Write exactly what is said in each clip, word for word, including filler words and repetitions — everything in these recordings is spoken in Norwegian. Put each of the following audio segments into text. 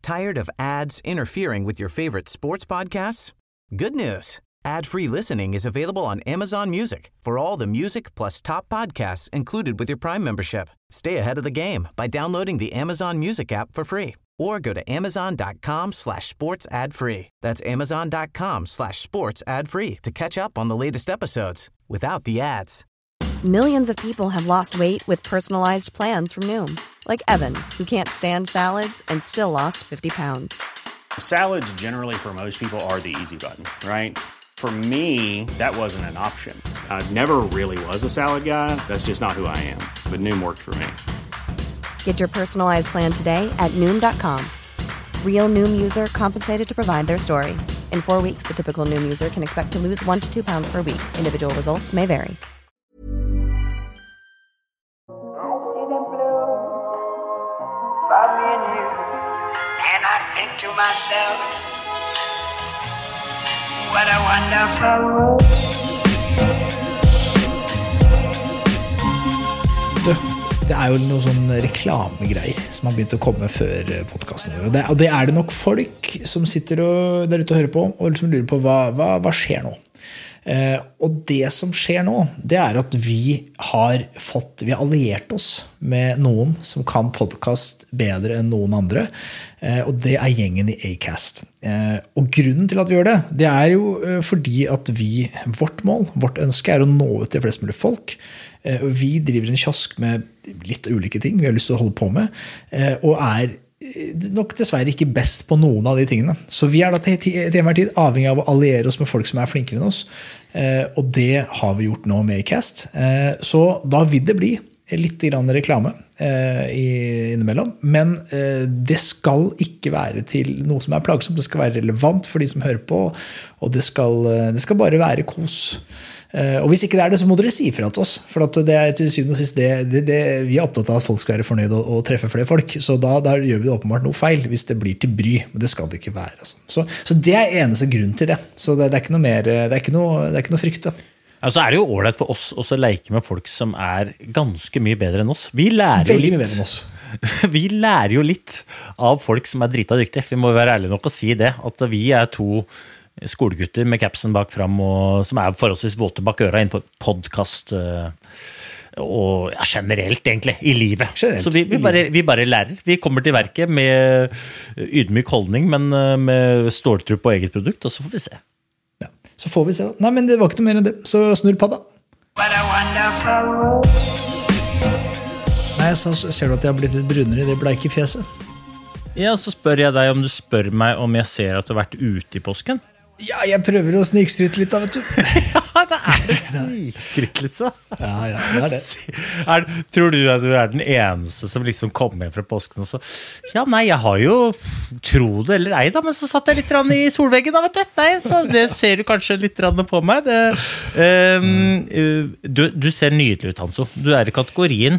Tired of ads interfering with your favorite sports podcasts? Good news. Ad-free listening is available on Amazon Music for all the music plus top podcasts included with your Prime membership. Stay ahead of the game by downloading the Amazon Music app for free or go to amazon.com slash sports ad free. That's amazon.com slash sports ad free to catch up on the latest episodes without the ads. Millions of people have lost weight with personalized plans from Noom. Like Evan, who can't stand salads and still lost fifty pounds. Salads generally for most people are the easy button, right? For me, that wasn't an option. I never really was a salad guy. That's just not who I am. But Noom worked for me. Get your personalized plan today at Noom dot com. Real Noom user compensated to provide their story. In four weeks, the typical Noom user can expect to lose one to two pounds per week. Individual results may vary. And I think to myself, what a wonderful world. Du, det er jo noen sånne reklamegreier som har begynt å komme før podcasten vår. Og det, og det er det nok folk som sitter og, der ute og hører på, og som lurer på hva, hva, hva skjer nå. Eh, og det som skjer nå, det er at vi har fått, vi har alliert oss med noen som kan podcast bedre enn noen andre, eh, og det er gjengen i Acast. Eh, og grunnen til at vi gjør det, det er jo eh, fordi at vi, vårt mål, vårt ønske er å nå ut til flest mulig folk. Eh, og vi driver en kiosk med litt ulike ting vi har lyst til å holde på med, eh, og er nok dessverre ikke best på noen av de tingene. Så vi er da til, til enhver tid avhengig av å alliere oss med folk som er flinkere enn oss, eh, og det har vi gjort nå med Acast. Eh, så da vil det bli litt grann reklame eh, innimellom, men eh, det skal ikke være til noe som er plagsomt, det skal være relevant for de som hører på, og det skal, det skal bare være kos. Og hvis ikke det er det, så må dere si fra til oss, for at det er til syvende og sist det, det, det, vi er opptatt av at folk skal være fornøyd og, og treffe flere folk, så da, da gjør vi det åpenbart noe feil hvis det blir til bry, men det skal det ikke være. Altså. Så, så det er eneste grunn til det, så det, det er ikke noe mer, det er ikke noe, det er ikke noe frykt da. Altså er det jo ordentlig for oss også å leke med folk som er ganske mye bedre enn oss. Vi lærer Veldig jo mye bedre enn oss. Vi lærer jo litt av folk som er drita dyktige. Vi må være ærlige nok å si det, at vi er to skolegutter med capsen bak fram, og som er forholdsvis våte bak øra inn på podcast, og ja, generelt egentlig, i livet. Generelt, så vi, vi, bare, vi bare lærer. Vi kommer til verket med ydmyk holdning, men med ståltro på eget produkt, og så får vi se. Ja, så får vi se da. Nei, men det var ikke noe mer enn det, så snurr padda. What a wonderful world. Nei, så ser du at jeg har blitt litt brunere i det bleike fjeset. Ja, så spør jeg deg om du spør meg om jeg ser at du har vært ute i påsken. Ja, jeg prøver å snikskryte litt da, vet du. Ja, det er det snikskryt litt så. Ja, ja, det er det. Er, tror du at du er den eneste som liksom kommer hjem fra påsken og så, ja, nei, jeg har jo, tro det eller ei da, men så satt jeg litt rann i solveggen da, vet du. Nei, så det ser du kanskje litt rann på meg. Det, um, du, du ser nydelig ut, Hanso. Du er i kategorien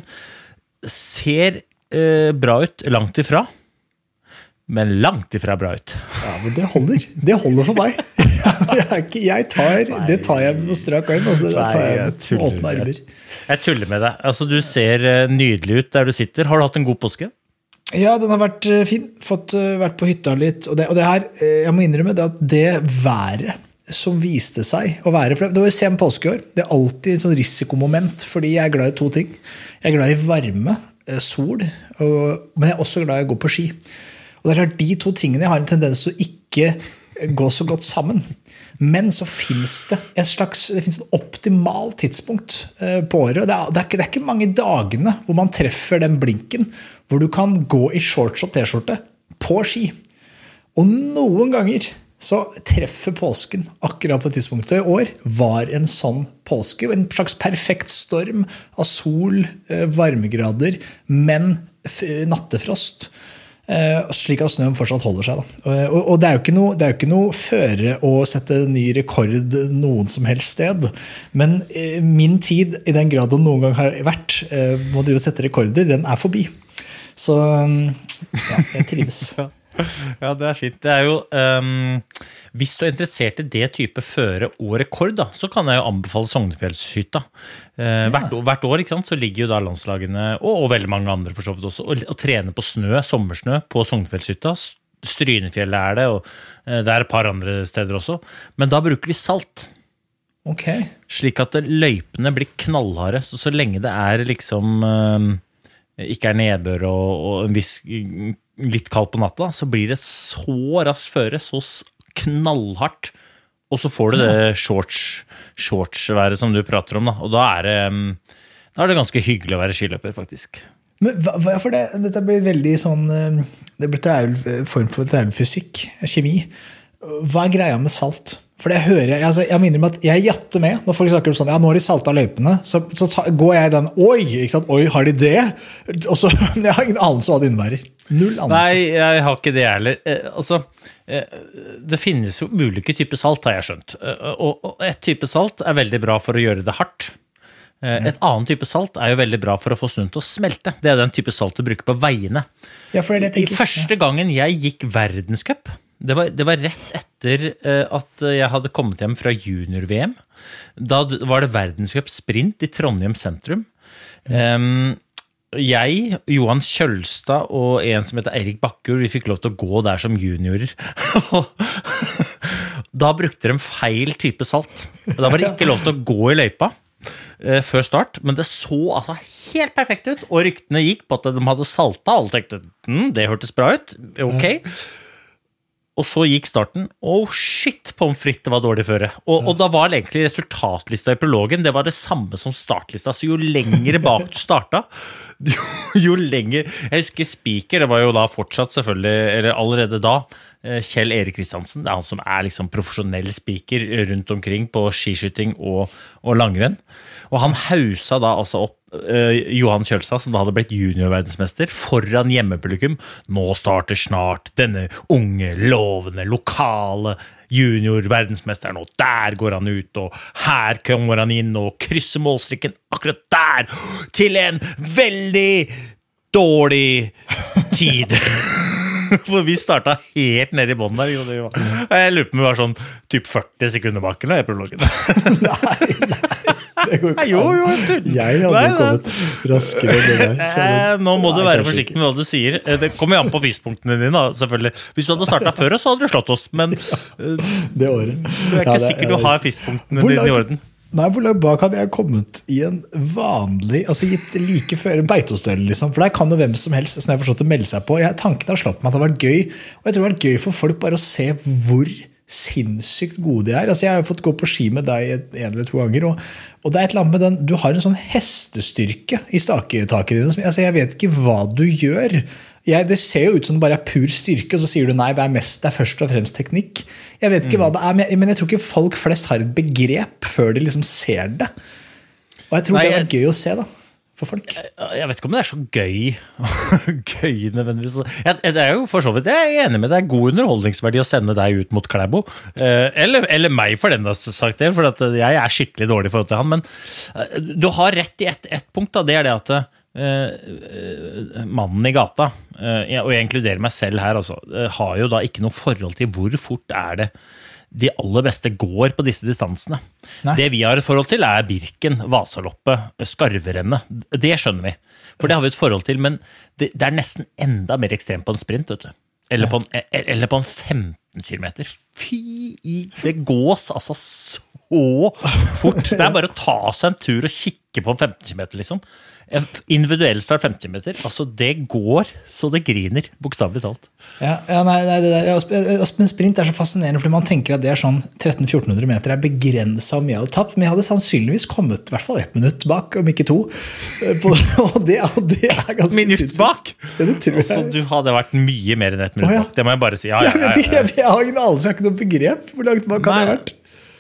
ser uh, bra ut langt ifra, men langt ifra bra ut. Ja, men det holder. Det holder for meg. Jeg, er ikke, jeg tar, det tar jeg med strak arm, altså det tar jeg med åpne armer. Jeg, jeg tuller med deg. Altså, du ser nydelig ut der du sitter. Har du hatt en god påske? Ja, den har vært fin. Fått vært på hytta litt. Og det, og det her, jeg må innrømme det at det været som viste seg å være, for det var jo sen påskeår, det er alltid en sånn risikomoment, fordi jeg er glad i to ting. Jeg er glad i varme, sol, og, men jeg er også glad i å gå på ski. Og det er klart, de to tingene har en tendens til å ikke gå så godt sammen. Men så finnes det et slags, det finnes et optimalt tidspunkt på året, og det er, det, er ikke, det er ikke mange dagene hvor man treffer den blinken, hvor du kan gå i shorts og t-skjorte på ski. Og noen ganger så treffer påsken akkurat på tidspunktet i år, var en sånn påske, en slags perfekt storm av sol, varmegrader, men nattefrost. Uh, slik at snøen fortsatt holder seg da. Uh, og, og det er jo ikke noe, det er jo ikke noe føre å sette ny rekord noen som helst sted, men uh, min tid i den grad den noen gang har vært uh, må drive og sette rekorder, den er forbi, så um, ja, jeg trives. Ja, det er fint. Det er jo um, hvis du er interessert i det type føre og rekord da, så kan jeg jo anbefale Sognefjellshytta. Uh, hvert, ja. hvert år, ikke sant, så ligger jo da landslagene, og, og veldig mange andre for så vidt også, og, og trener på snø, sommersnø på Sognefjellshytta. Strynefjellet er det, og det er et par andre steder også. Men da bruker de salt. Ok. Slik at løypene blir knallharde, så så lenge det er liksom um, ikke er nedbør og, og en viss litt kald på natta, så blir det så raskt føre, så knallhardt, og så får du det shorts, shortsværet som du prater om, da. Og da er det, da er det ganske hyggelig å være skiløper, faktisk. Men hva, for det, dette blir veldig sånn, det blir en form for fysikk, kjemi. Hva er greia med salt? For det hører jeg, altså, jeg minner meg at jeg jatter med, når folk snakker om sånn, ja, nå har de saltet løypene, så, så ta, går jeg i den, oi, ikke sant, oi, har de det? Og så, jeg har ingen anelse hva det innebærer. Null anelse. Nei, jeg har ikke det heller. Eh, altså, eh, det finnes jo ulike typer salt, har jeg skjønt. Eh, og, og et type salt er veldig bra for å gjøre det hardt. Et annet type salt er jo veldig bra for å få snøen til å smelte. Det er den type salt du bruker på veiene. Ja, for det tenker, første gangen jeg gikk verdenscup, det var, det var rett etter at jeg hadde kommet hjem fra junior-V M. Da var det verdenscup sprint i Trondheim sentrum. Um, jeg, Johan Kjølstad og en som heter Eirik Bakker, vi fikk lov til å gå der som juniorer. Da brukte de feil type salt. Da var det ikke lov til å gå i løypa før start, men det så altså helt perfekt ut, og ryktene gikk på at de hadde saltet, alle tenkte, hm, det hørtes bra ut, ok. Og så gikk starten, oh shit, pommes frites, det var dårlig føre. Og, og da var egentlig resultatlista i prologen, det var det samme som startlista, så jo lengre bak du starta, jo, jo lenger, jeg husker speaker, det var jo da fortsatt selvfølgelig, eller allerede da, Kjell Erik Kristiansen, det er han som er liksom profesjonell speaker rundt omkring på skiskyting og, og langrenn. Og han hausa da altså opp uh, Johan Kjølstad, som da hadde blitt juniorverdensmester, foran hjemmepublikum. Nå starter snart denne unge, lovende, lokale juniorverdensmesteren, og der går han ut, og her kommer han inn og krysser målstrikken akkurat der, til en veldig dårlig tid. For vi startet helt nede i bånden der. Jo, var, jeg lurer på om vi var sånn typ førti sekunder bak eller i prologen. Nei, nei. Det går ikke jo, jo, jeg, jeg hadde nei, kommet raskere enn det der. Eh, nå må du være forsiktig med hva du sier. Det kommer jo an på vispunktene dine, da, selvfølgelig. Hvis du hadde startet før, så hadde du slått oss, men det året. Det er ikke ja, det, sikkert du har vispunktene dine i orden. Nei, hvor langt bak hadde jeg kommet i en vanlig, altså gitt like før en beitostøl, liksom, for der kan jo hvem som helst, som jeg har forstått å melde seg på. Jeg, tanken har slått meg at det har vært gøy, og jeg tror det har vært gøy for folk bare å se hvor sinnssykt gode de er. Altså, jeg har jo fått gå på ski med deg en eller to ganger, og, og det er et eller annet med den, du har en sånn hestestyrke i staketaket dine, altså, jeg vet ikke hva du gjør. Jeg, det ser jo ut som det bare er pur styrke, og så sier du nei, det er, mest, det er først og fremst teknikk. Jeg vet ikke mm. hva det er, men jeg, men jeg tror ikke folk flest har et begrep før de liksom ser det. Og jeg tror nei, det er gøy å se da, for folk. Jeg, jeg vet ikke om det er så gøy, gøy nødvendigvis. Jeg, det er jo for så vidt, jeg er enig med, det er god underholdningsverdi å sende deg ut mot Klæbo, eller, eller meg for den da sagt det, for at jeg er skikkelig dårlig i forhold til han, men du har rett i ett et punkt da, det er det at Uh, mannen i gata, uh, og jeg inkluderer meg selv her altså, uh, har jo da ikke noe forhold til hvor fort er det de aller beste går på disse distansene. Nei. Det vi har et forhold til er Birken, Vasaloppet, Skarverennet. Det skjønner vi, for det har vi et forhold til, men det, det er nesten enda mer ekstremt på en sprint, vet du. Eller på en, eller på en femten kilometer. Fy, det gås altså så fort. Det er bare å ta seg en tur og kikke på en femten kilometer, liksom. Individuell start femti meter, altså det går så det griner, bokstavelig talt. Ja, ja nei, nei, det der, men sprint er så fascinerende, fordi man tenker at det er sånn tretten til fjorten hundre meter er begrenset om jeg hadde tapt, men jeg hadde sannsynligvis kommet i hvert fall ett minutt bak, om ikke to. På, og, det, og det er ganske minutt bak? Ja, det tror jeg. Altså, du hadde vært mye mer enn ett minutt oh, ja. bak, det må jeg bare si. Ja, ja, ja, ja, ja. Jeg, jeg har ingen anelse, jeg har ikke noe begrep. Hvor langt bak kan det ha vært?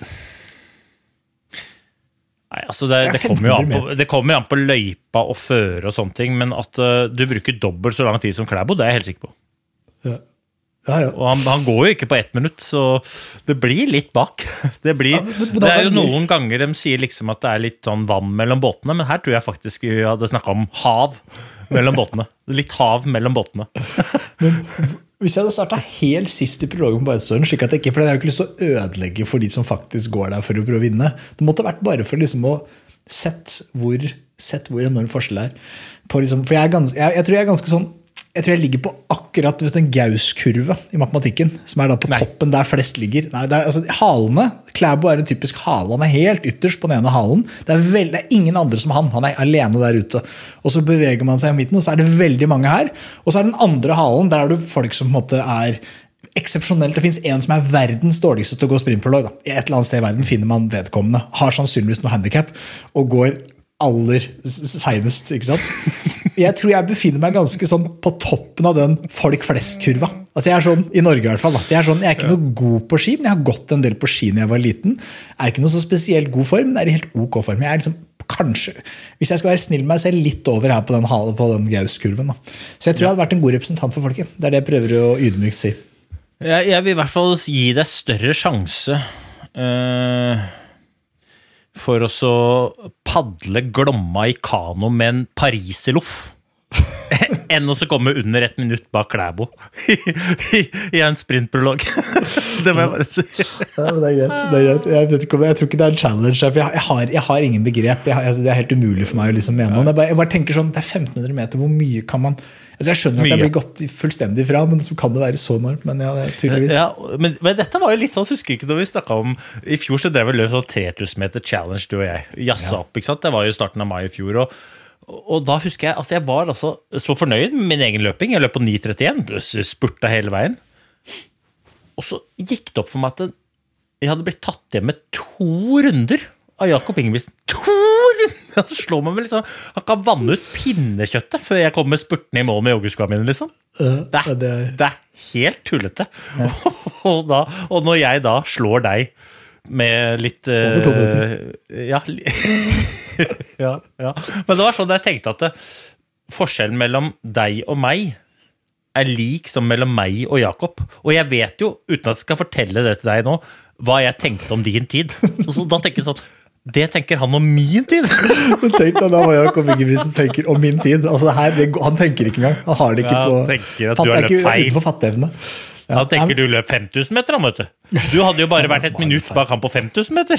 Nei, altså det, det, kommer jo an på, det kommer jo an på løypa og føre og sånne ting, men at uh, du bruker dobbelt så lang tid som Klæbo, det er jeg helt sikker på. Ja. Ja, ja. Og han, han går jo ikke på ett minutt, så det blir litt bak. Det, blir, ja, men, men det er jo noen ganger de sier liksom at det er litt sånn vann mellom båtene, men her tror jeg faktisk vi hadde snakket om hav mellom båtene. Litt hav mellom båtene. Men hvis jeg hadde startet helt sist i prologen på Beitostølen, slik at jeg ikke, for jeg har ikke lyst til å ødelegge for de som faktisk går der for å prøve å vinne, det måtte vært bare for liksom å sett hvor, sett hvor enorm forskjell er. På liksom, for jeg, er gans, jeg, jeg tror jeg er ganske sånn, jeg tror jeg ligger på akkurat vet, en Gauss-kurve i matematikken, som er da på Nei. toppen der flest ligger. Nei, det er, altså, halene, Klæbo er en typisk hale, han er helt ytterst på den ene halen. Det er, veld, det er ingen andre som han, han er alene der ute. Og så beveger man seg i midten, og så er det veldig mange her. Og så er den andre halen, der er det folk som på en måte er eksepsjonelt. Det finnes en som er verdens dårligste til å gå sprintprolog. Da. I et eller annet sted i verden finner man vedkommende, har sannsynligvis noe handicap, og går aller senest, ikke sant? Jeg tror jeg befinner meg ganske sånn på toppen av den folk flest-kurva. Altså jeg er sånn, i Norge i hvert fall, da. Jeg er, sånn, jeg er ikke noe god på ski, men jeg har gått en del på ski når jeg var liten. Jeg er ikke noe så spesielt god form, men det er i helt ok form. Jeg er liksom, kanskje, hvis jeg skal være snill med meg selv, litt over her på den, på den Gauss-kurven. Da. Så jeg tror jeg hadde vært en god representant for folket. Det er det jeg prøver å ydmykt si. Jeg, jeg vil i hvert fall gi deg større sjanse uh... for å så padle Glomma i kano med en pariseloff enn å så komme under et minutt bak Klæbo i, i, i en sprintprolog. Det må jeg bare si. Ja, men det er greit. Det er greit. Jeg, vet ikke om, jeg tror ikke det er en challenge, for jeg, jeg, har, jeg har ingen begrep. Jeg har, det er helt umulig for meg å liksom mene. Jeg bare, jeg bare tenker sånn, det er femten hundre meter, hvor mye kan man... Altså jeg skjønner at jeg blir gått fullstendig fra, men så kan det være så enormt, men ja, det er tydeligvis. Ja, men, men dette var jo litt sånn, husker ikke når vi snakket om, i fjor så drev vi løp sånn tre tusen meter challenge, du og jeg, jassa opp, ikke sant? Det var jo starten av mai i fjor, og, og da husker jeg, altså jeg var altså så fornøyd med min egen løping, jeg løp på ni trettien, spurta hele veien, og så gikk det opp for meg at jeg hadde blitt tatt hjem med to runder av Jakob Ingebrigtsen, to runder! Så slår man meg liksom, han kan vanne ut pinnekjøttet før jeg kommer spurten i mål med joggeskoene mine, liksom. Det er, det er, det er helt tullete. Ja. Og, da, og når jeg da slår deg med litt... Over to minutter. Uh, ja, ja, ja. Men det var sånn jeg tenkte at det, forskjellen mellom deg og meg er lik som mellom meg og Jakob. Og jeg vet jo, uten at jeg skal fortelle det til deg nå, hva jeg tenkte om din tid. Så da tenker jeg sånn, det tenker han om min tid. Tenk da, da var Jakob Ingebrigtsen tenker om min tid. Altså, her, det, han tenker ikke engang. Han har det ikke ja, på... Han tenker at du har løpt feil. Utenfor fatteevne. Ja. Han tenker du løp fem tusen meter, han, vet du. Du hadde jo bare vært et minutt bak han på fem tusen meter.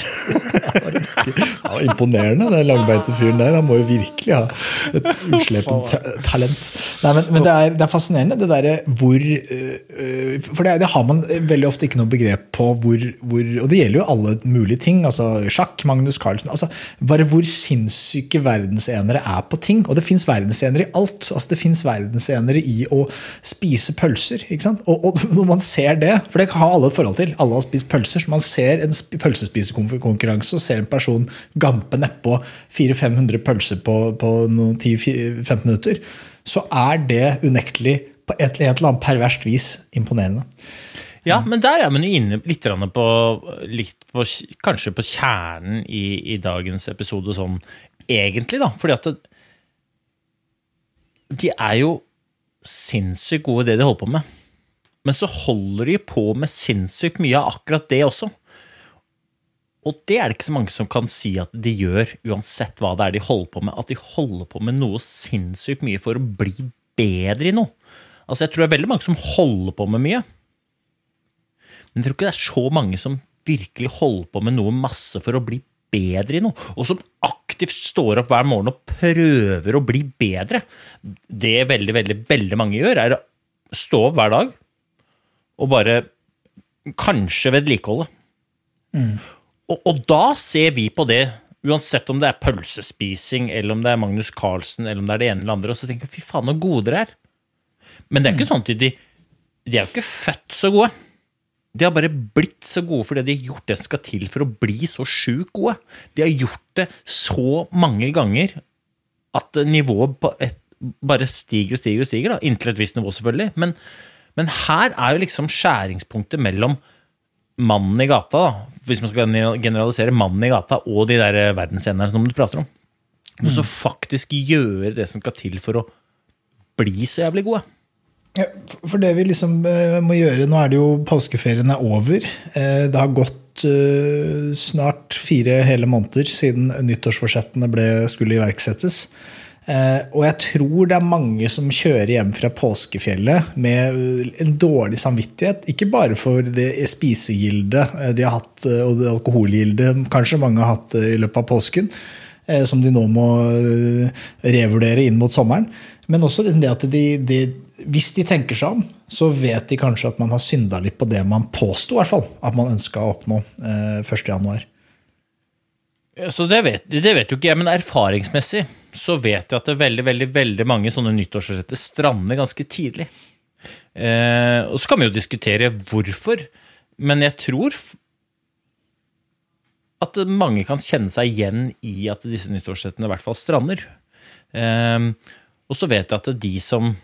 Ja, imponerende, den langbeinte fyren der. Han må jo virkelig ha et uslepen talent. Nei, men, men det, er, det er fascinerende, det der hvor... Uh, for det, det har man veldig ofte ikke noe begrep på hvor, hvor... Og det gjelder jo alle mulige ting, altså sjakk, Magnus Carlsen, altså bare hvor sinnssyke verdensenere er på ting. Og det finnes verdensenere i alt. Altså det finnes verdensenere i å spise pølser, ikke sant? Og, og når man ser det, for det har alle et forhold til, alle har spist pølser, så man ser en pølsespisekonkurranse og ser en person gampe nedpå fire til fem hundre pølser på, på noen ti til femten minutter, så er det unektelig på et eller annet perverst vis imponerende. Ja, men der er man jo inne litt på, litt på kanskje på kjernen i, i dagens episode sånn egentlig da, fordi at det, de er jo sinnssykt gode i det de holder på med. Men så holder de på med sinnssykt mye av akkurat det også. Og det er det ikke så mange som kan si at de gjør, uansett hva det er de holder på med, at de holder på med noe sinnssykt mye for å bli bedre i noe. Altså jeg tror det er veldig mange som holder på med mye. Men jeg tror ikke det er så mange som virkelig holder på med noe masse for å bli bedre i noe, og som aktivt står opp hver morgen og prøver å bli bedre. Det veldig, veldig, veldig mange gjør er å stå opp hver dag, og bare kanskje vedlikeholde. Mm. Og, og da ser vi på det, uansett om det er pølsespising, eller om det er Magnus Carlsen, eller om det er det ene eller andre, og så tenker jeg, fy faen, hvor gode dere er. Men det er ikke sånn at de, de er jo ikke født så gode. De har bare blitt så gode fordi de har gjort det som skal til for å bli så sjukt gode. De har gjort det så mange ganger at nivået på et, bare stiger og stiger og stiger, da, inntil et visst nivå selvfølgelig, men Men her er jo liksom skjæringspunktet mellom mannen i gata, da, hvis man skal generalisere mannen i gata, og de der verdensenerne som du prater om. Og så faktisk gjøre det som skal til for å bli så jævlig gode. Ja, for det vi liksom må gjøre, nå er det jo påskeferien er over. Det har gått snart fire hele måneder siden nyttårsforsettene ble, skulle iverksettes. Uh, og jeg tror det er mange som kjører hjem fra påskefjellet med en dårlig samvittighet, ikke bare for det spisegilde de har hatt, og det alkoholgilde kanskje mange har hatt i løpet av påsken, uh, som de nå må uh, revurdere inn mot sommeren, men også det at de, de, hvis de tenker seg om, så vet de kanskje at man har syndet litt på det man påstod, I hvert fall, at man ønsket å oppnå eh, første januar. Så det vet, det vet jo ikke jeg, men erfaringsmessig så vet jeg at det er veldig, veldig, veldig mange sånne nyttårsretter strander ganske tidlig. Eh, og så kan vi jo diskutere hvorfor, men jeg tror at mange kan kjenne seg igjen I at disse nyttårsrettene I hvert fall strander. Eh, og så vet jeg at de som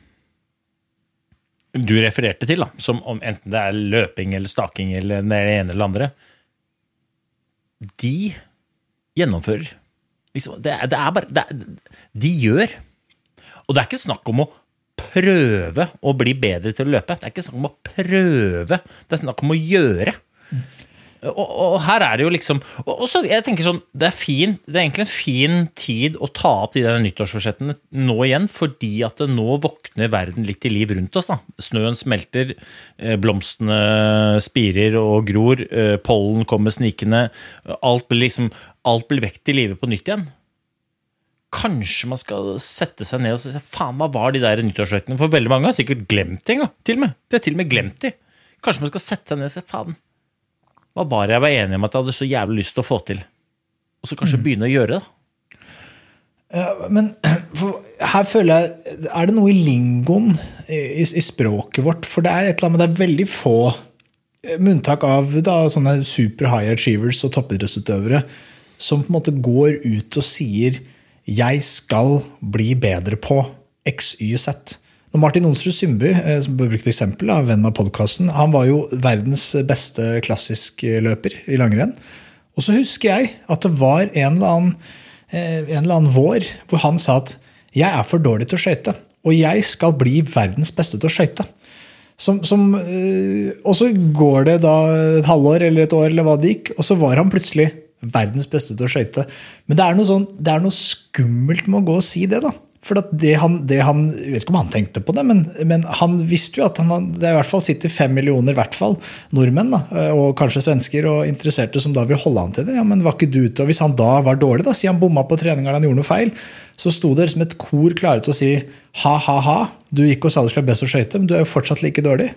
du refererte til, da, som om enten det er løping eller staking eller det ene eller andre, de gjennomfører. Liksom, det, er, det er bare, det er, de gjør. Og det er ikke snakk om å prøve å bli bedre til å løpe. Det er ikke snakk om å prøve. Det er snakk om å gjøre. Og, og her er det jo liksom, og, og så jeg tenker sånn, det er fin, det er egentlig en fin tid å ta opp de der nyttårsforsettene nå igjen, fordi at det nå våkner verden litt til liv rundt oss da. Snøen smelter, blomstene spirer og gror, pollen kommer snikende, alt blir liksom, alt blir vekt til livet på nytt igjen. Kanskje man skal sette seg ned og si, faen, hva var de der nyttårsforsettene? For veldig mange har sikkert glemt det en gang, til og med. Det er til og med glemt det. Kanskje man skal sette seg ned og si, faen, hva var det jeg var enig om at jeg hadde så jævlig lyst til å få til? Og så kanskje mm. begynne å gjøre det. Ja, men her føler jeg, er det noe I lingoen I, I språket vårt? For det er et eller annet, det er veldig få, med unntak av da, sånne super high achievers og toppidrettsutøvere, som på en måte går ut og sier, jeg skal bli bedre på X, Y, Z. Når Martin Onsrud Sundby, som ble brukt eksempel av venn av podcasten, han var jo verdens beste klassisk løper I langrenn. Og så husker jeg at det var en eller annen, en eller annen vår, hvor han sa at jeg er for dårlig til å skøyte, og jeg skal bli verdens beste til å skøyte. Som, som, og så går det da et halvår eller et år eller hva det gikk, og så var han plutselig verdens beste til å skøyte. Men det er noe, sånn, det er noe skummelt med å gå og si det da. For at det han, det han, jeg vet ikke om han tenkte på det, men, men han visste jo at han, det I hvert fall sitter fem millioner, I hvert fall nordmenn, da, og kanskje svensker og interesserte som da vil holde han til det. Ja, men var ikke du ute? Og hvis han da var dårlig, da, si han bomma på trening eller han gjorde noe feil, så stod det som et kor klare til å si, ha, ha, ha, du gikk og sa du skulle best å skøyte, men du er jo fortsatt like dårlig.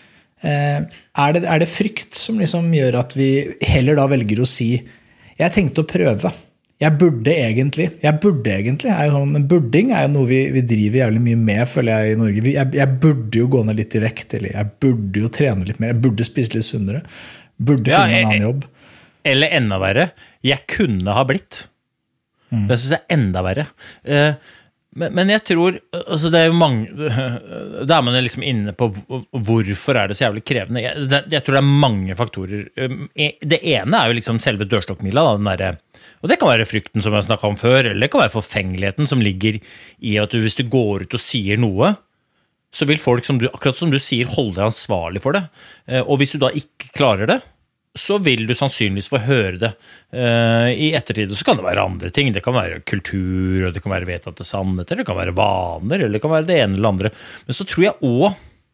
Eh, er, det, er det frykt som liksom gjør at vi heller da velger å si, jeg tenkte å prøve, Jeg burde egentlig, jeg burde egentlig, er jo sånn, men budding er jo noe vi, vi driver jævlig mye med, føler jeg I Norge. Jeg, jeg burde jo gå ned litt I vekt, eller jeg burde jo trene litt mer, jeg burde spise litt sunnere, burde ja, finne en annen jobb. Eller enda verre, jeg kunne ha blitt. Mm. Det synes jeg er enda verre. Uh, men, men jeg tror, altså det er jo mange, da er man liksom inne på hvorfor er det så jævlig krevende. Jeg, det, jeg tror det er mange faktorer. Det ene er jo liksom selve dørstokkmila, da, den der, og det kan være frykten som jeg snakket om før, eller det kan være forfengeligheten som ligger I at du, hvis du går ut og sier noe, så vil folk, som du, akkurat som du sier, holde deg ansvarlig for det. Og hvis du da ikke klarer det, så vil du sannsynligvis få høre det uh, I ettertid, og så kan det være andre ting. Det kan være kultur, og det kan være vedtatte sannheter, det kan være vaner, eller det kan være det ene eller andre. Men så tror jeg også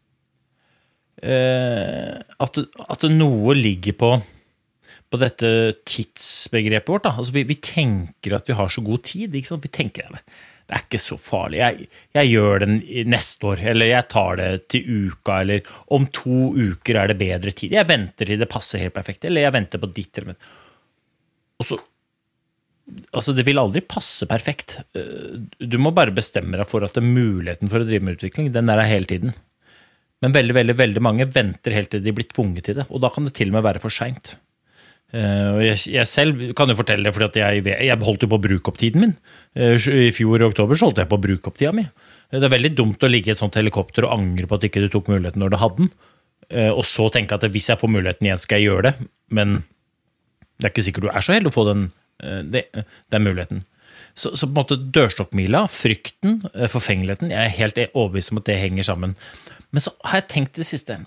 uh, at, at noe ligger på, på dette tidsbegrepet vårt. Da. Altså, vi, vi tenker at vi har så god tid, ikke sant? Vi tenker det. Det er ikke så farlig, jeg, jeg gjør den neste år, eller jeg tar det til uka, eller om to uker er det bedre tid, jeg venter til det passer helt perfekt, eller jeg venter på ditt, eller og så, altså det vil aldri passe perfekt, du må bare bestemme deg for at det er muligheten for å drive med utvikling, den er hele tiden, men veldig, veldig, veldig mange venter helt til de blir tvunget til det, og da kan det til og med være for sent. Uh, jeg, jeg selv kan jo fortelle det fordi at jeg, jeg holdt jo på å bruke opp tiden min uh, I fjor I oktober så holdt jeg på å bruke opp tida mi uh, det er veldig dumt å ligge I et sånt helikopter og angre på at ikke du tok muligheten når du hadde den uh, og så tenke at hvis jeg får muligheten igjen skal jeg gjøre det men det er ikke sikkert du er så heldig å få den uh, det, den muligheten så, så på en måte dørstokkmila, frykten uh, forfengeligheten, jeg er helt overbevist om at det henger sammen men så har jeg tenkt det siste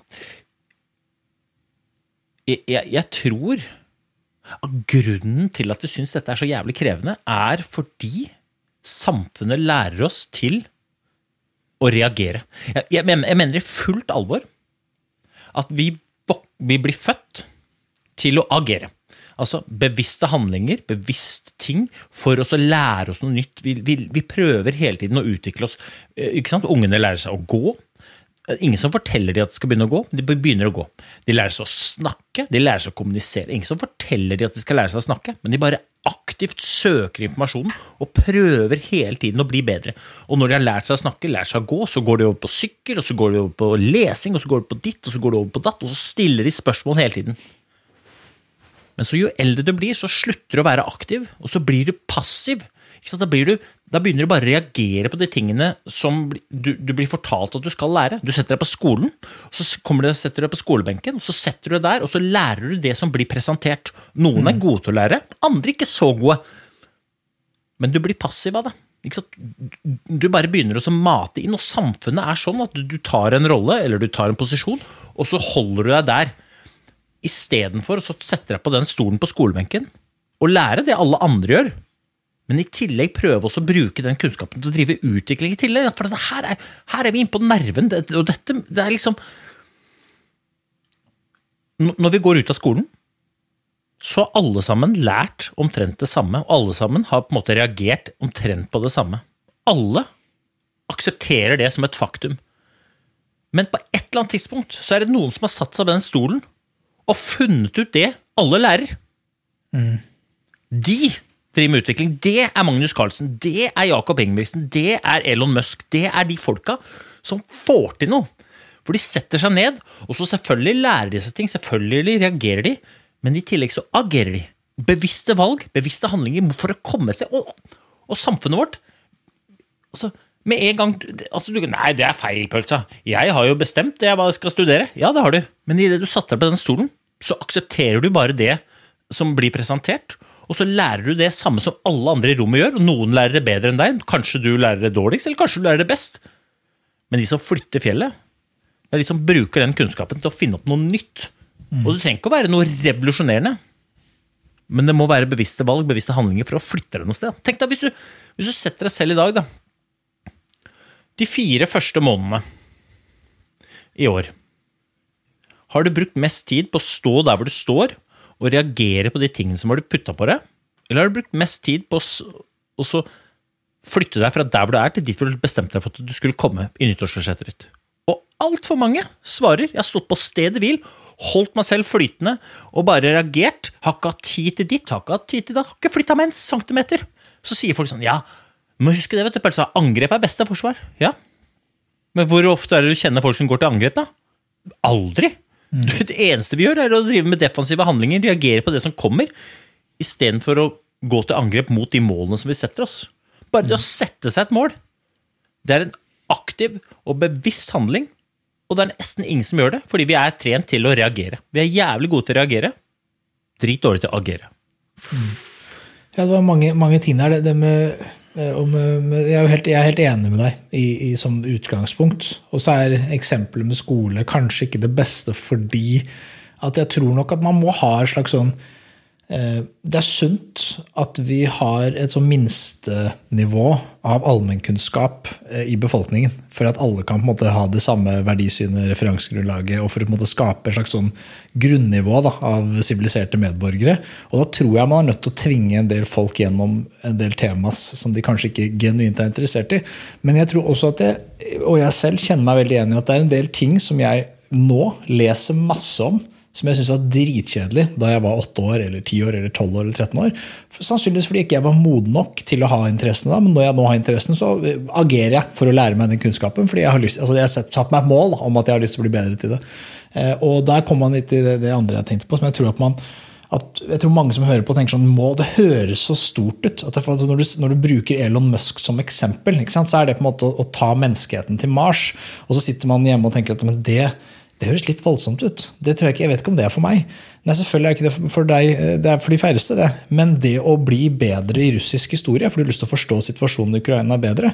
jeg, jeg, jeg tror grunnen til at du synes dette er så jævlig krevende er fordi samfunnet lærer oss til å reagere. Jeg, jeg, jeg mener I fullt alvor at vi, vi blir født til å agere. Altså, bevisste handlinger, bevisste ting, for oss å lære oss noe nytt. Vi, vi, vi prøver hele tiden å utvikle oss. Ikke sant? Ungene lærer seg å gå. Ingen som forteller de at de skal begynne å gå, de begynner å gå. De lærer seg å snakke, de lærer seg å kommunisere. Ingen som forteller de at de skal lære seg å snakke, men de bare aktivt søker informasjonen og prøver hele tiden å bli bedre. Og når de har lært seg å snakke, lært seg å gå, så går de over på sykkel, og så går de over på lesing, og så går de på ditt, og så går de over på datt, og så stiller de spørsmål hele tiden. Men så jo eldre du blir, så slutter du å være aktiv, og så blir du passiv. Ikke sant? Da, blir du, da begynner du bare å reagere på de tingene som du, du blir fortalt at du skal lære. Du setter deg på skolen, og så kommer du, setter du deg på skolebenken, og så setter du deg der, og så lærer du det som blir presentert. Noen er gode til å lære, andre ikke så gode. Men du blir passiv av det. Ikke sant? Du bare begynner å mate inn, og samfunnet er sånn at du, du tar en rolle, eller du tar en posisjon, og så holder du deg der. I stedet for å sette deg på den stolen på skolebenken, og lære det alle andre gjør. Men i tillegg prøve også å bruke den kunnskapen til å drive utvikling i tillegg, for her er, her er vi inne på nerven, det, og dette, det er liksom... Når vi går ut av skolen, så har alle sammen lært omtrent det samme, og alle sammen har på en måte reagert omtrent på det samme. Alle aksepterer det som et faktum. Men på et eller annet tidspunkt så er det noen som har satt seg på den stolen og funnet ut det alle lærer. Mm. De driver med utvikling. Det er Magnus Carlsen, det er Jakob Ingebrigtsen, det er Elon Musk, det er de folka som får til noe. For de setter seg ned, og så selvfølgelig lærer de seg ting, selvfølgelig reagerer de, men i tillegg så agerer de. Bevisste valg, bevisste handlinger for å komme seg, og, og samfunnet vårt, altså, med en gang, altså, du, nei, det er feil, Pølsa. Jeg har jo bestemt det jeg skal studere. Ja, det har du. Men i det du satte deg på den stolen, så aksepterer du bare det som blir presentert, og så lærer du det samme som alle andre i rommet gjør, og noen lærer det bedre enn deg. Kanskje du lærer det dårligst, eller kanskje du lærer det best. Men de som flytter fjellet, det er de som bruker den kunnskapen til å finne opp noe nytt. Mm. Og det trenger ikke å være noe revolusjonerende, men det må være bevisste valg, bevisste handlinger for å flytte deg noe sted. Tenk deg, hvis du, hvis du setter deg selv i dag, da. De fire første månedene i år, har du brukt mest tid på å stå der hvor du står, og reagere på de tingene som har du puttet på deg, eller har du brukt mest tid på å så flytte deg fra der hvor du er til dit hvor du bestemte deg for at du skulle komme i nyttårsforsettet ditt? Og alt for mange svarer, jeg har stått på stedet hvil, holdt meg selv flytende, og bare reagert, har ikke hatt tid til ditt, har ikke hatt tid til det, har ikke flyttet meg en centimeter. Så sier folk sånn, ja, men husk det, vet du, Pølsa, angrep er beste forsvar, ja. Men hvor ofte er det du kjenner folk som går til angrep da? Aldri. Mm. Det eneste vi gjør er å drive med defensive handlinger, reagere på det som kommer, i stedet for å gå til angrep mot de målene som vi setter oss. Bare det å sette seg et mål, det er en aktiv og bevisst handling, og det er nesten ingen som gjør det, fordi vi er trent til å reagere. Vi er jævlig gode til å reagere, drit dårlig til å agere. Mm. Ja, det var mange, mange ting der, det, det med, om, jeg, er jo helt, jeg er helt enig med deg i, i som utgangspunkt, og så er eksempelet med skole kanskje ikke det beste, fordi at jeg tror nok at man må ha et slags sånn, eh, det er sunt at vi har et sånn minstenivå av allmennkunnskap eh, i befolkningen, for at alle kan på en måte ha det samme verdisynet, referansegrunnlaget, og for å på en måte skape et slags sånn grunnivå da, av siviliserte medborgere. Og da tror jeg man er nødt til å tvinge en del folk gjennom en del temas som de kanskje ikke genuint er interessert i. Men jeg tror også at jeg, og jeg selv kjenner meg veldig enig i at det er en del ting som jeg nå leser masse om, som jeg synes var dritkjedelig da jeg var åtte år, eller ti år, eller tolv år, eller tretten år. Sannsynligvis fordi ikke jeg var moden nok til å ha interessen da, men når jeg nå har interessen, så agerer jeg for å lære meg den kunnskapen, fordi jeg har lyst, altså jeg har sett, satt meg et mål da, om at jeg har lyst til å bli bedre til det. Eh, og der kommer man litt til det, det andre jeg tenkte på, som jeg tror at man, at jeg tror mange som hører på tenker sånn, må det høres så stort ut, at det, når, du, når du bruker Elon Musk som eksempel, ikke sant, så er det på en måte å, å ta menneskeheten til Mars, og så sitter man hjemme og tenker at men det Det høres litt voldsomt ut. Det tror jeg ikke, jeg vet ikke om det er for meg. Nei, selvfølgelig er ikke det for deg, det er for de færreste det. Men det å bli bedre i russisk historie, for du har lyst til å forstå situasjonen i Ukraina bedre,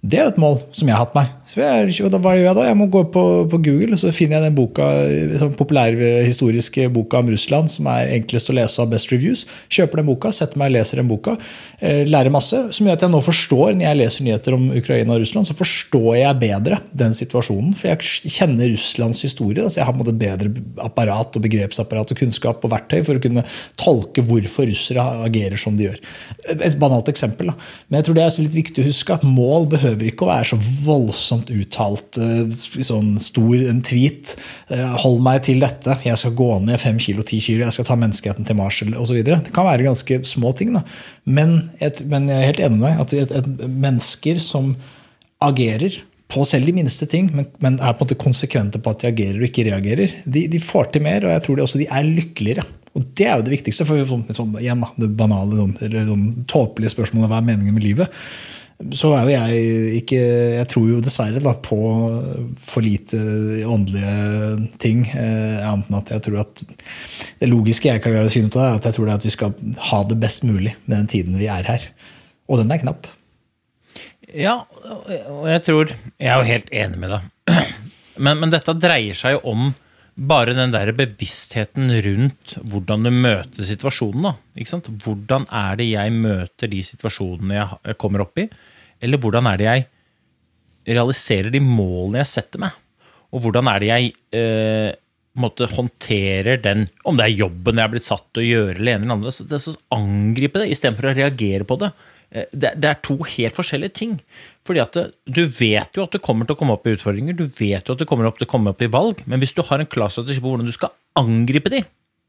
Det er jo et mål som jeg har hatt meg. Så jeg, da, hva gjør jeg da? Jeg må gå på, på Google, og så finner jeg den boka, sånn populærhistoriske boka om Russland, som er enklest å lese av Best Reviews. Kjøper den boka, setter meg og leser den boka, eh, lærer masse, som gjør at jeg nå forstår, når jeg leser nyheter om Ukraina og Russland, så forstår jeg bedre den situasjonen, for jeg kjenner Russlands historie, så jeg har et bedre apparat og begrepsapparat og kunnskap og verktøy for å kunne tolke hvorfor russere agerer som de gjør. Et banalt eksempel, da. Men jeg tror det er så litt viktig å huske at mål behøver ikke å være så voldsomt uttalt, sånn stor, en tweet, hold meg til dette, jeg skal gå ned fem kilo, ti kilo, jeg skal ta menneskeheten til Mars, og så videre. Det kan være ganske små ting, da. Men, et, men jeg er helt enig med deg, at et, et mennesker som agerer på selv de minste ting, men, men er på en måte konsekvente på at de agerer og ikke reagerer, de, de får til mer, og jeg tror det også de er lykkeligere. Og det er jo det viktigste, for sånn, sånn, igjen da, det banale, sånn, eller sånn tåpelige spørsmålet, hva er meningen med livet? Så er jo jeg ikke, jeg tror jo dessverre da, på for lite åndelige ting, eh, annet enn at jeg tror at det logiske jeg kan gjøre å finne på det, er at jeg tror det er at vi skal ha det best mulig med den tiden vi er her. Og den er knapp. Ja, og jeg tror, jeg er jo helt enig med deg, men, men dette dreier seg jo om bare den der bevisstheten rundt hvordan du møter situasjonen da, ikke sant? Hvordan er det jeg møter de situasjonene jeg kommer opp i, eller hvordan er det jeg realiserer de målene jeg setter meg, og hvordan er det jeg eh, måtte håndterer den, om det er jobben jeg har blitt satt til å gjøre eller en eller annen, det er så angripe det, i stedet for å reagere på det. Det, det er to helt forskjellige ting, fordi at det, du vet jo at det kommer til å komme opp i utfordringer, du vet jo at det kommer opp til å komme opp i valg, men hvis du har en klar strategi på hvordan du skal angripe de,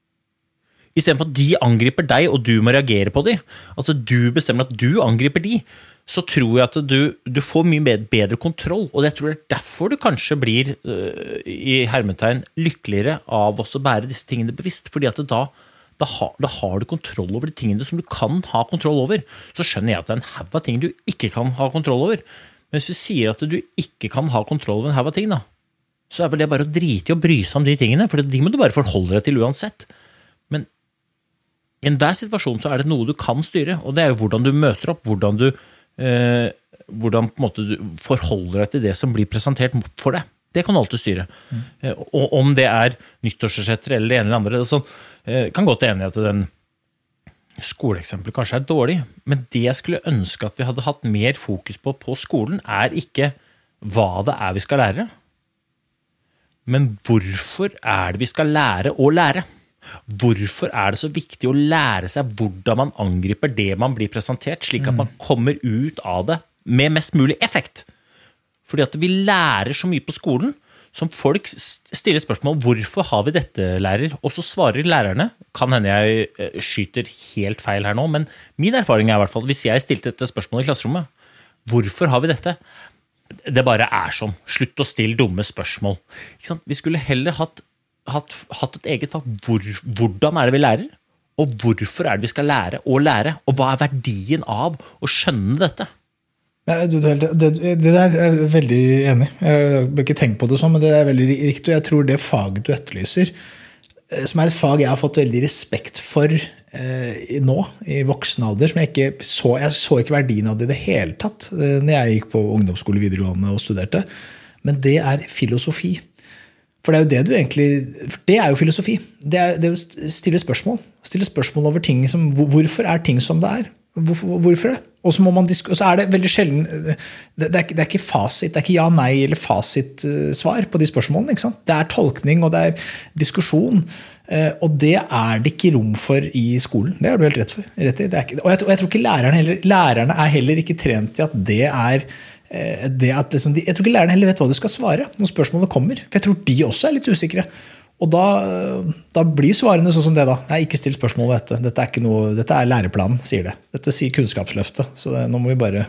i stedet for at de angriper deg, og du må reagere på de, altså du bestemmer at du angriper de, så tror jeg at du, du får mye bedre kontroll, og jeg tror det er derfor du kanskje blir, uh, i hermetegn, lykkeligere av også å bære disse tingene bevisst, fordi at det da Da har, da har du kontroll over de tingene som du kan ha kontroll over. Så skjønner jeg at det er en haug av ting du ikke kan ha kontroll over. Men hvis vi sier at du ikke kan ha kontroll over en haug av ting, da, så er vel det bare å drite i å bry seg om de tingene, for de må du bare forholde deg til uansett. Men i enhver situasjon så er det noe du kan styre, og det er jo hvordan du møter opp, hvordan du, eh, hvordan på en måte du forholder deg til det som blir presentert for deg. Det kan du alltid styre. Mm. Og om det er nyttårsforsetter eller det ene eller andre, så kan godt enig at den skoleeksempelet kanskje er dårlig, men det jeg skulle ønske at vi hadde hatt mer fokus på på skolen, er ikke hva det er vi skal lære, men hvorfor er det vi skal lære å lære? Hvorfor er det så viktig å lære seg hvordan man angriper det man blir presentert, slik at man kommer ut av det med mest mulig effekt? Fordi at vi lærer så mye på skolen, som folk stiller spørsmål, hvorfor har vi dette, lærer? Og så svarer lærerne, kan hende jeg skyter helt feil her nå, men min erfaring er i hvert fall, hvis jeg stilte dette spørsmålet i klasserommet, hvorfor har vi dette? Det bare er sånn, slutt å stille dumme spørsmål. Ikke sant? Vi skulle heller hatt, hatt, hatt et eget fag, Hvor, hvordan er det vi lærer? Og hvorfor er det vi skal lære å lære? Og hva er verdien av å skjønne dette? Ja, det, det, det der er jeg veldig enig. Jeg har ikke tenkt på det sånn, men det er veldig riktig. Og jeg tror det faget du etterlyser, som er et fag jeg har fått veldig respekt for eh, nå, i voksen alder, som jeg ikke så, jeg så ikke verdien av det i det hele tatt, eh, når jeg gikk på ungdomsskole videregående og studerte, men det er filosofi. For det er jo det du egentlig, det er jo filosofi. Det er, det er å stille spørsmål. Stille spørsmål over ting som, hvorfor er ting som det er? Hvorfor, hvorfor det? Og så, må man disk- og så er det veldig sjelden, det, det, er, det er ikke fasit, det er ikke ja, nei eller fasit svar på de spørsmålene, ikke sant? Det er tolkning og det er diskusjon, og det er det ikke rom for i skolen. Det har du helt rett for. Rett i. Det er ikke, og, jeg, og jeg tror ikke lærerne, heller, lærerne er heller ikke trent i at det er det at liksom de, jeg tror ikke lærerne heller vet hva de skal svare når spørsmålet kommer, for jeg tror de også er litt usikre. Og da, da blir svarene sånn som det da. Nei, ikke still spørsmål ved dette. Dette er, ikke noe, dette er læreplanen, sier det. Dette sier kunnskapsløftet. Så det, nå må vi bare...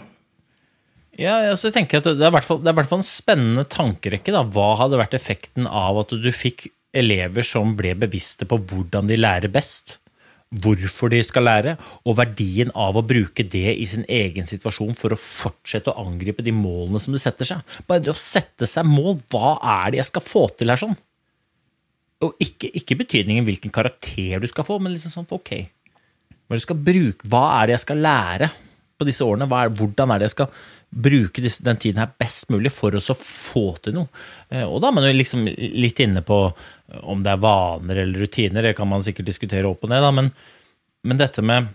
Ja, altså jeg tenker at det er i hvert fall, det er i hvert fall en spennende tankerekke da. Hva hadde vært effekten av at du fikk elever som ble bevisste på hvordan de lærer best, hvorfor de skal lære, og verdien av å bruke det i sin egen situasjon for å fortsette å angripe de målene som de setter seg. Bare det å sette seg mål, hva er det jeg skal få til her sånn? Og ikke, ikke betydningen hvilken karakter du skal få, men liksom sånn, ok, hva, du skal bruke, hva er det jeg skal lære? på disse årene, hva er, hvordan er det jeg skal bruke disse, den tiden her best mulig for oss å få til noe. Og da er man jo liksom litt inne på om det er vaner eller rutiner, det kan man sikkert diskutere opp og ned, da, men, men dette med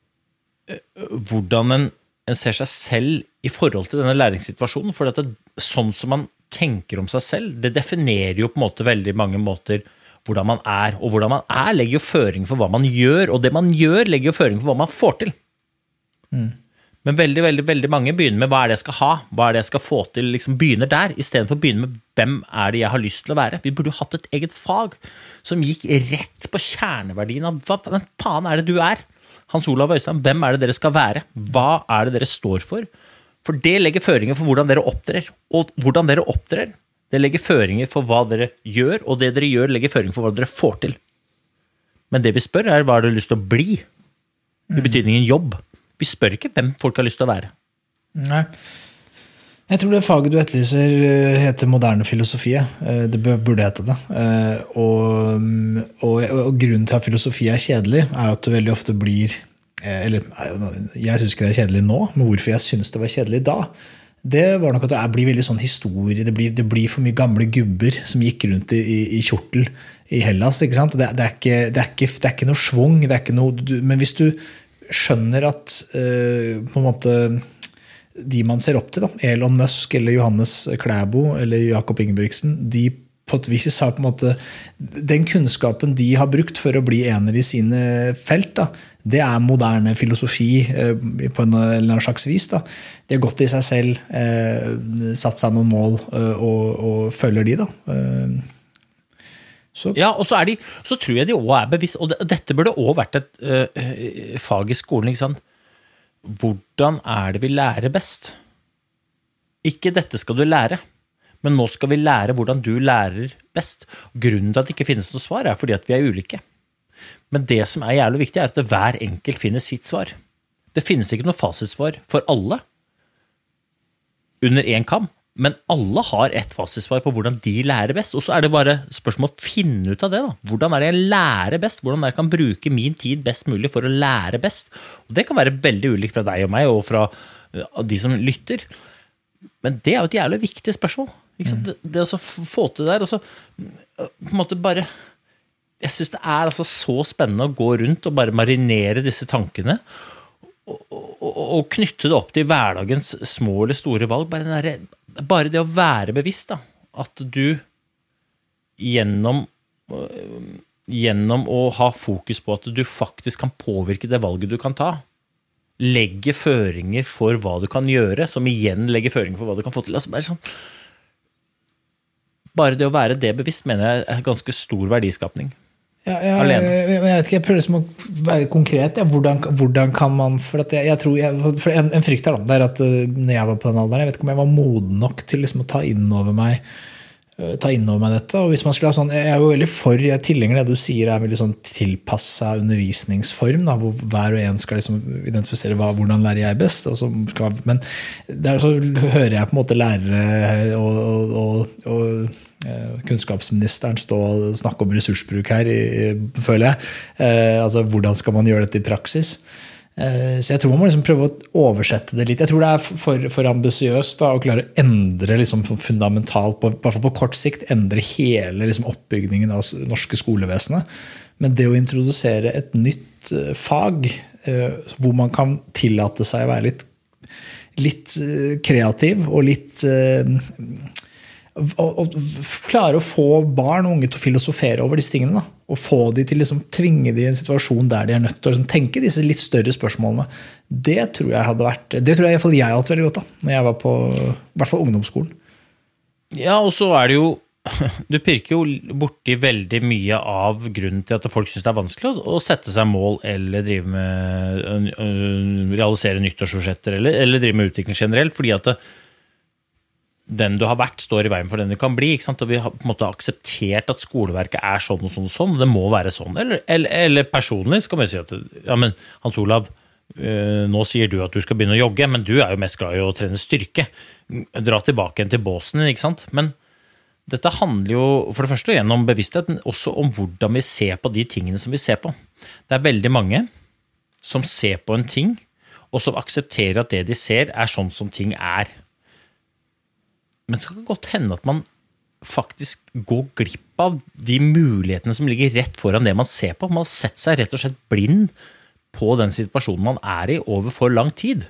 hvordan en, en ser seg selv i forhold til denne læringssituasjonen, for dette, sånn som man tenker om seg selv, det definerer jo på en måte veldig mange måter hvordan man er, og hvordan man er legger jo føring for hva man gjør, og det man gjør legger jo føring for hva man får til. Mm. Men veldig, veldig, veldig mange begynner med hva er det jeg skal ha, hva er det jeg skal få til, liksom begynner der, i stedet for å begynne med hvem er det jeg har lyst til å være. Vi burde jo hatt et eget fag som gikk rett på kjerneverdien av hva, hvem faen er det du er? Hans Olav Øystein, hvem er det dere skal være? Hva er det dere står for? For det legger føringer for hvordan dere opptrer, og hvordan dere opptrer, det legger føringer for hva dere gjør, og det dere gjør legger føringer for hva dere får til. Men det vi spør er, hva har du lyst til å bli? I betydningen jobb. Vi spør ikke hvem folk har lyst til å være. Nei. Jeg tror det faget du etterlyser heter moderne filosofi. Det burde hete det. Og, og, og grunnen til at filosofi er kjedelig, er at du veldig ofte blir, eller jeg synes ikke det er kjedelig nå, men hvorfor jeg synes det var kjedelig da, det var nok at det blir veldig sånn historie, det blir, det blir for mye gamle gubber som gikk rundt i, i kjortel i Hellas, ikke sant? Det, det, er ikke, det, er ikke, det er ikke noe svung, det er ikke noe, du, men hvis du skjønner at uh, på en måte de man ser opp til, da, Elon Musk eller Johannes Klæbo eller Jakob Ingebrigtsen, de på et vis har på en måte den kunnskapen de har brukt for å bli ener i sine felt, da, det er moderne filosofi eh, på en eller annen slags vis. Da. De har gått i seg selv, eh, satt seg noen mål eh, og, og følger de. Da. Eh, så. Ja, og så, er de, så tror jeg de også er bevisst, og det, dette burde også vært et uh, fag i skolen, ikke sant? Hvordan er det vi lærer best? Ikke dette skal du lære, men nå skal vi lære hvordan du lærer best. Grunnen til at det ikke finnes noe svar er fordi at vi er ulike. Men det som er jævlig viktig er at hver enkelt finner sitt svar. Det finnes ikke noe fasitsvar for alle under en kam, men alle har et fasitsvar på hvordan de lærer best, og så er det bare spørsmål å finne ut av det. Da. Hvordan er det jeg lærer best? Hvordan er det jeg kan bruke min tid best mulig for å lære best? Og det kan være veldig ulikt fra deg og meg, og fra de som lytter. Men det er jo et jævlig viktig spørsmål. Ikke sant? Det, det å få til det der, og så på en måte bare, jeg synes det er altså så spennende å gå rundt og bare marinere disse tankene, og, og, og knytte det opp til hverdagens små eller store valg, bare, den der, bare det å være bevisst, da, at du gjennom, gjennom å ha fokus på at du faktisk kan påvirke det valget du kan ta, legge føringer for hva du kan gjøre, som igjen legger føringer for hva du kan få til. Altså bare, sånn, bare det å være det bevisst, mener jeg er ganske stor verdiskapning. Ja, ja, jeg, jeg vet ikke, jeg prøver liksom å være konkret. Ja, hvordan, hvordan kan man, for at jeg, jeg tror, jeg, for en, en frykt her da, det er at uh, når jeg var på den alderen, jeg vet ikke om jeg var moden nok til liksom, å ta inn over meg ta inn over meg dette, og hvis man skulle ha sånn, jeg er jo veldig for, jeg tilhenger det du sier er veldig sånn tilpasset undervisningsform, da, hvor hver og en skal liksom identifisere hva, hvordan lærer jeg best, og så skal, men der så hører jeg på en måte lærere og, og, og, og eh, kunnskapsministeren stå og snakke om ressursbruk her, i, føler jeg, eh, altså hvordan skal man gjøre dette i praksis? Så jeg tror man må liksom prøve å oversette det litt. Jeg tror det er for, for ambisiøst da, å klare å endre liksom fundamentalt, på, i hvert fall på kort sikt, endre hele liksom oppbygningen av norske skolevesenet. Men det å introdusere et nytt uh, fag, uh, hvor man kan tillate seg å være litt, litt uh, kreativ og litt... Uh, og, og klare å få barn og unge til å filosofere over disse tingene, da, og få de til liksom tvinge de i en situasjon der de er nødt til å liksom tenke disse litt større spørsmålene. Det tror jeg hadde vært, det tror jeg i hvert fall jeg hadde veldig godt da, når jeg var på i hvert fall ungdomsskolen. Ja, og så er det jo, du pirker jo borti veldig mye av grunnen til at folk synes det er vanskelig å, å sette seg mål eller drive med, uh, realisere nyttårsforsetter eller, eller drive med utvikling generelt, fordi at det, den du har vært står i veien for den du kan bli, ikke sant? Og vi har på en måte akseptert at skoleverket er sånn og sånn og sånn, det må være sånn, eller, eller, eller personlig skal man si at, ja, men Hans Olav, øh, nå sier du at du skal begynne å jogge, men du er jo mest glad i å trene styrke, dra tilbake igjen til båsen, ikke sant? Men dette handler jo for det første gjennom bevissthet, men også om hvordan vi ser på de tingene som vi ser på. Det er veldig mange som ser på en ting, og som aksepterer at det de ser er sånn som ting er. Men det kan godt hende at man faktisk går glipp av de mulighetene som ligger rett foran det man ser på. Man har sett seg rett og slett blind på den situasjonen man er i over for lang tid.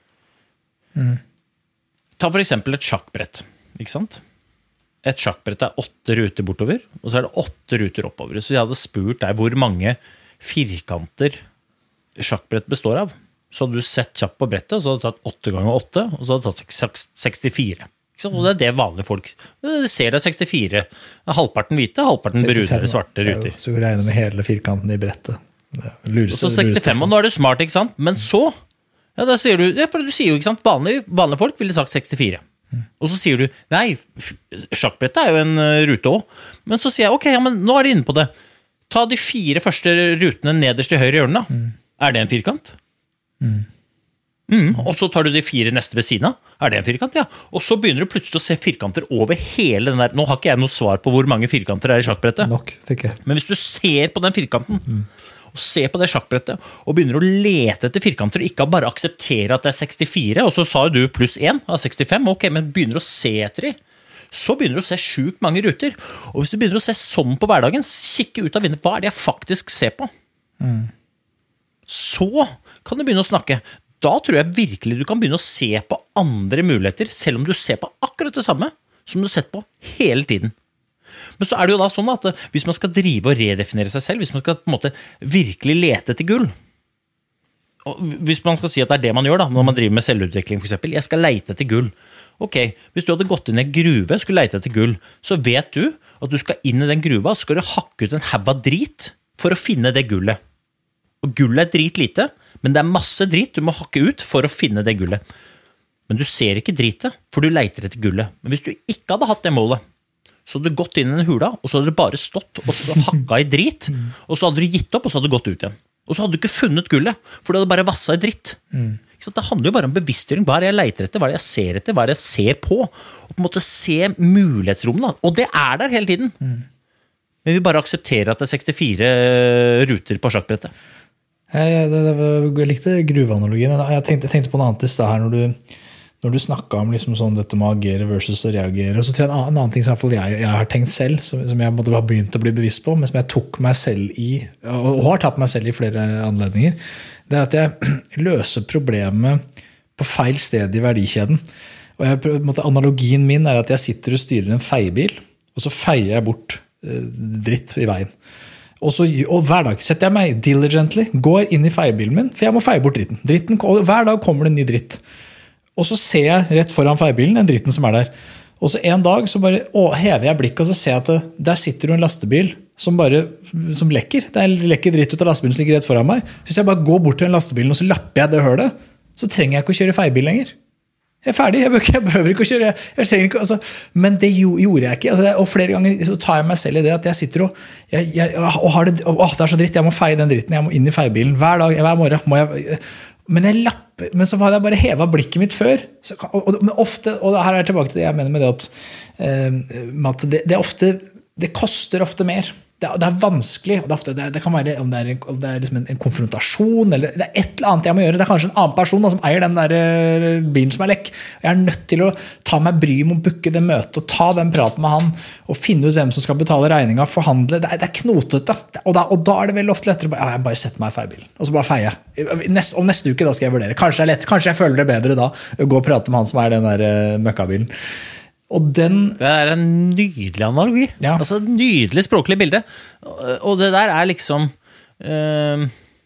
Mm. Ta for eksempel et sjakkbrett, ikke sant? Et sjakkbrett er åtte ruter bortover, og så er det åtte ruter oppover. Så jeg hadde spurt deg hvor mange firkanter sjakkbrett består av. Så hadde du sett kjapt på brettet, og så hadde du tatt åtte ganger åtte, og så hadde du tatt sekstifire. Og det er det vanlige folk ser, det sekstifire. Halvparten hvite, halvparten brune eller svarte ruter. Så vi regner med hele firkanten i brettet. Lurer, og så sekstifem, og nå er du smart, ikke sant? Men så, ja, da sier du, ja, for du sier jo, ikke sant, vanlige, vanlige folk ville sagt sekstifire. Mm. Og så sier du, nei, sjakkbrettet er jo en rute også. Men så sier jeg, ok, ja, men nå er det inne på det. Ta de fire første rutene nederst i høyre hjørne. Mm. Er det en firkant? Mm. Mm. Og så tar du de fire neste ved siden av. Er det en firkant? Ja. Og så begynner du plutselig å se firkanter over hele den der. Nå har ikke jeg noe svar på hvor mange firkanter er i sjakkbrettet. Nok, tenker jeg. Men hvis du ser på den firkanten, mm. og ser på det sjakkbrettet, og begynner å lete etter firkanter, og ikke bare akseptere at det er sekstifire, og så sa du pluss én av sekstifem, ok, men begynner å se etter de, så begynner du å se sjukt mange ruter. Og hvis du begynner å se sånn på hverdagen, kikke ut av vinduet, hva er det jeg faktisk ser på? Mm. Så kan du begynne å snakke. Da tror jeg virkelig du kan begynne å se på andre muligheter, selv om du ser på akkurat det samme som du har sett på hele tiden. Men så er det jo da sånn at hvis man skal drive og redefinere seg selv, hvis man skal på en måte virkelig lete etter gull, og hvis man skal si at det er det man gjør da, når man driver med selvutvikling for eksempel, jeg skal lete etter gull. Ok, hvis du hadde gått inn i en gruve og skulle lete etter gull, så vet du at du skal inn i den gruva, så skal du hakke ut en haug av drit for å finne det gullet. Og gullet er drit lite, men det er masse drit du må hakke ut for å finne det gullet. Men du ser ikke dritet, for du leter etter gullet. Men hvis du ikke hadde hatt det målet, så hadde du gått inn i en hula, og så hadde du bare stått og så hakka i dritt, og så hadde du gitt opp, og så hadde du gått ut igjen. Og så hadde du ikke funnet gullet, for du hadde bare vasset i dritt. Mm. Så det handler jo bare om bevisstgjøring. Hva er det jeg leter etter? Hva er det jeg ser etter? Hva er det jeg ser på? Og på en måte se mulighetsrommene. Og det er der hele tiden. Mm. Men vi bare aksepterer at det er sekstifire ruter på sjakkbrettet. Jeg, jeg, jeg, jeg likte gruveanalogien. Jeg tenkte, jeg tenkte på noe annet i sted her, når du Når du snakket om liksom sånn dette med å agere versus å reagere, og så tror jeg en annen, en annen ting som i hvert fall jeg, jeg har tenkt selv, som, som jeg måtte ha begynt å bli bevisst på, men som jeg tok meg selv i, og har tatt meg selv i flere anledninger, det er at jeg løser problemet på feil sted i verdikjeden. Og jeg, på en måte, analogien min er at jeg sitter og styrer en feiebil, og så feier jeg bort eh, dritt i veien. Og, så, og hver dag setter jeg meg diligently, går inn i feiebilen min, for jeg må feie bort dritten. dritten og hver dag kommer det en ny dritt. Og så ser jeg rett foran feiebilen den dritten som er der. Og så en dag så bare å, hever jeg blikket, og så ser jeg at det, der sitter jo en lastebil som bare som lekker. Det er lekker dritt ut av lastebilen som ligger rett foran meg. Så hvis jeg bare går bort til den lastebilen og så lapper jeg det hølet, så trenger jeg ikke å kjøre feiebil lenger. Jeg er ferdig, jeg behøver ikke, jeg behøver ikke å kjøre. Jeg trenger ikke, altså, men det gjorde jeg ikke. Altså, og flere ganger så tar jeg meg selv i det at jeg sitter og, jeg, jeg, og har det, å, det er så dritt, jeg må feie den dritten, jeg må inn i feiebilen hver dag, hver morgen må jeg... Men jeg lapper, men så hadde jeg bare hevet blikket mitt før. Så, og, og, men ofte, og her er jeg tilbake til det jeg mener med det at, uh, at det, det, er ofte, det koster ofte mer. Det, det er vanskelig, og det, er ofte, det, det kan være om det er, om det er liksom en, en konfrontasjon, eller det er et eller annet jeg må gjøre. Det er kanskje en annen person da, som eier den der bilen som er lekk. Jeg er nødt til å ta meg bry om å booke det møtet, og ta den praten med han, og finne ut hvem som skal betale regningen, forhandle. Det er, det er knotete, og da, og da er det vel ofte lettere å ja, jeg bare setter meg i feiebilen, og så bare feier jeg. Nest, om neste uke da skal jeg vurdere. Kanskje, jeg lett, kanskje jeg føler det bedre da, å gå og prate med han som er den der uh, møkkabilen. Og den, det er en nydelig analogi, ja. Altså et nydelig språklig bilde, og det der er liksom uh,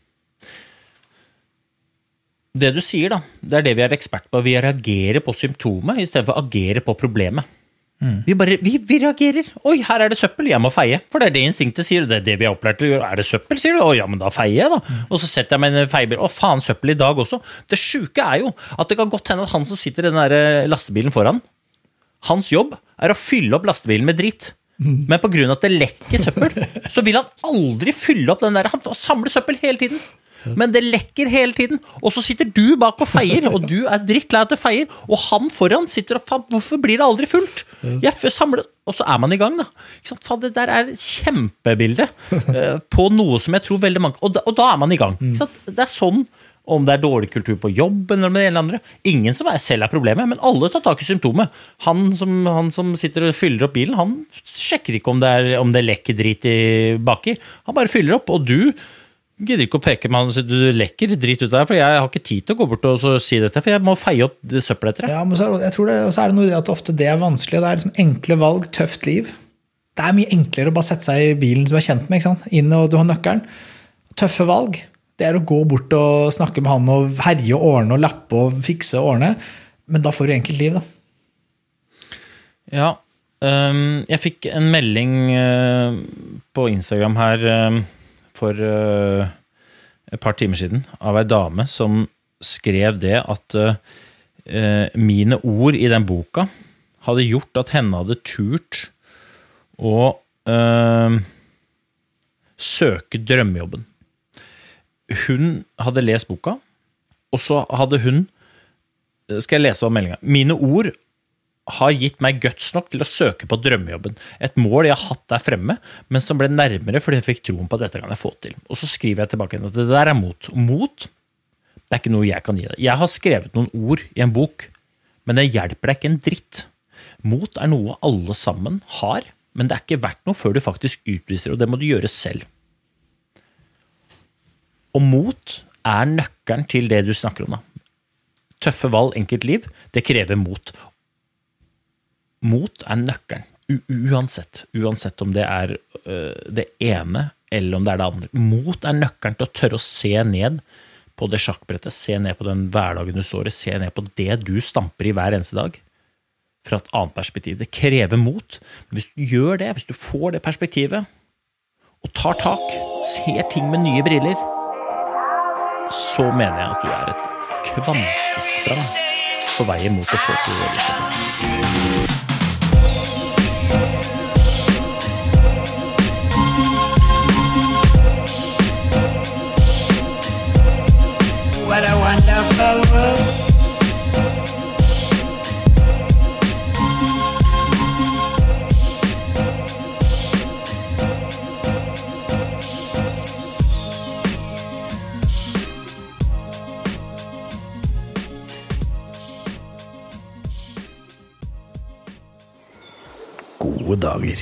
det du sier da, det er det vi er ekspert på. Vi reagerer på symptomet i stedet for å agere på problemet. Mm. Vi bare, vi, vi reagerer. Oi, her er det søppel, jeg må feie. For det er det instinktet sier, det er det vi har opplært til å gjøre. Er det søppel, sier du? Å ja, men da feier jeg da. Mm. Og så setter jeg meg en feiebil. Å faen, søppel i dag også. Det syke er jo at det kan godt hende at han som sitter i den der lastebilen foran, hans jobb er å fylle opp lastebilen med dritt. Men på grunn av at det lekker søppel, så vil han aldri fylle opp den der. Han samler søppel hele tiden. Men det lekker hele tiden. Og så sitter du bak og feier, og du er drittlei til feier, og han foran sitter og faen, hvorfor blir det aldri fullt? Jeg samler, og så er man i gang da. Ikke sant? Faen, det der er kjempebilde uh, på noe som jeg tror veldig mange, og da, og da er man i gang. Ikke sant? Det er sånn om det er dårlig kultur på jobben eller med det ene eller andre. Ingen som er selv er problemet, men alle tar tak i symptomet. Han som, han som sitter og fyller opp bilen, han sjekker ikke om det, er, om det lekker drit i baki. Han bare fyller opp, og du gidder ikke å peke med han og si du lekker drit ut der, for jeg har ikke tid til å gå bort og så si dette, for jeg må feie opp det søppel etter det. Ja, men så, jeg tror det, så er det noe i det at ofte det er vanskelig, det er liksom enkle valg, tøft liv. Det er mye enklere å bare sette seg i bilen som du er kjent med, ikke sant? Inn og du har nøkkelen. Tøffe valg. Det er å gå bort og snakke med han og herje og ordne og lappe og fikse og ordne, men da får du enkelt liv da. Ja, um, jeg fikk en melding uh, på Instagram her uh, for uh, et par timer siden av en dame som skrev det at uh, mine ord i den boka hadde gjort at henne hadde turt å uh, søke drømmejobben. Hun hadde lest boka, og så hadde hun, skal jeg lese av meldingen, mine ord har gitt meg guts nok til å søke på drømmejobben. Et mål jeg har hatt der fremme, men som ble nærmere fordi jeg fikk troen på at dette kan jeg få til. Og så skriver jeg tilbake at det der er mot. Mot, det er ikke noe jeg kan gi deg. Jeg har skrevet noen ord i en bok, men det hjelper deg ikke en dritt. Mot er noe alle sammen har, men det er ikke verdt noe før du faktisk utviser, og det må du gjøre selv. Og mot er nøkkelen til det du snakker om da. Tøffe valg, enkelt liv, det krever mot. Mot er nøkkelen, U uansett. Uansett om det er uh, det ene, eller om det er det andre. Mot er nøkkelen til å tørre å se ned på det sjakkbrettet, se ned på den hverdagen du står i, se ned på det du stamper i hver eneste dag. Fra et annet perspektiv. Det krever mot. Men hvis du gjør det, hvis du får det perspektivet, og tar tak, ser ting med nye briller, så mener jeg at du er et kvantesprang på veien mot å få til det du skal. What a wonderful world. Gode dager.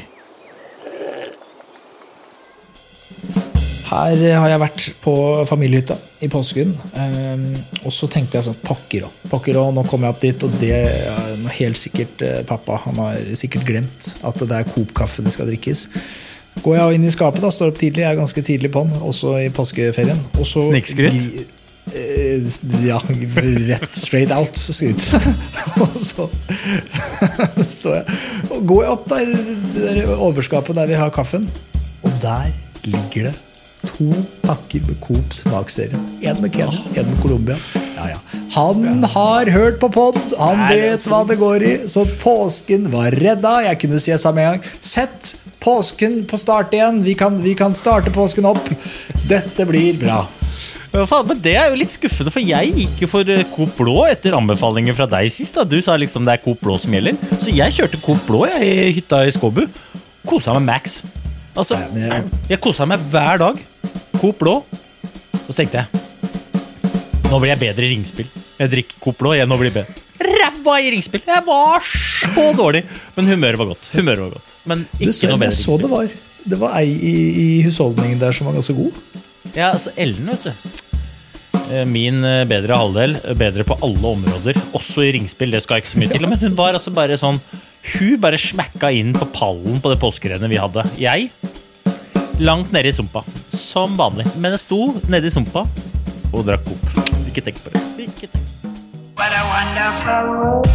Her har jeg vært på familiehytta i påsken, um, og så tenkte jeg sånn, pokker og, pokker og, nå kommer jeg opp dit, og det er helt sikkert uh, pappa, han har sikkert glemt at det er Coop-kaffe det skal drikkes. Går jeg inn i skapet da, står opp tidlig, jeg er ganske tidlig på den, også i påskeferien. Snikskrytt? Uh, ja, rett straight out skryt. Og så, så jeg, og går jeg opp da i det der overskapet der vi har kaffen, og der ligger det to pakker med Coops smaksserie. En med Kenya, en med Colombia. Ja, ja. Han har hørt på podd, han vet hva det går i, så påsken var redda. Jeg kunne si det samme en gang. Sett påsken på start igjen. Vi kan, vi kan starte påsken opp. Dette blir bra. Ja, faen, men det er jo litt skuffende, for jeg gikk jo for Coop Blå etter anbefalingen fra deg sist da. Du sa liksom det er Coop Blå som gjelder. Så jeg kjørte Coop Blå jeg, i hytta i Skåbu. Koset med Max. Altså, jeg koset meg hver dag. Coop Blå. Og så tenkte jeg, nå blir jeg bedre i ringspill. Jeg drikker Coop Blå, jeg nå blir bedre. Ræva i ringspill. Jeg var så dårlig. Men humøret var godt. Humøret var godt. Men ikke så, noe bedre ringspill. Så det var. Det var ei i, i husholdningen der som var ganske god. Ja, altså Ellen, vet du. Min bedre halvdel, bedre på alle områder, også i ringspill, det skal ikke så mye til. Men hun var altså bare sånn, hun bare smekka inn på pallen på det påskerennet vi hadde. Jeg, langt nede i sumpa, som vanlig. Men jeg sto nede i sumpa og drakk Coop. Ikke tenk på det. Ikke tenk. What a wonderful world.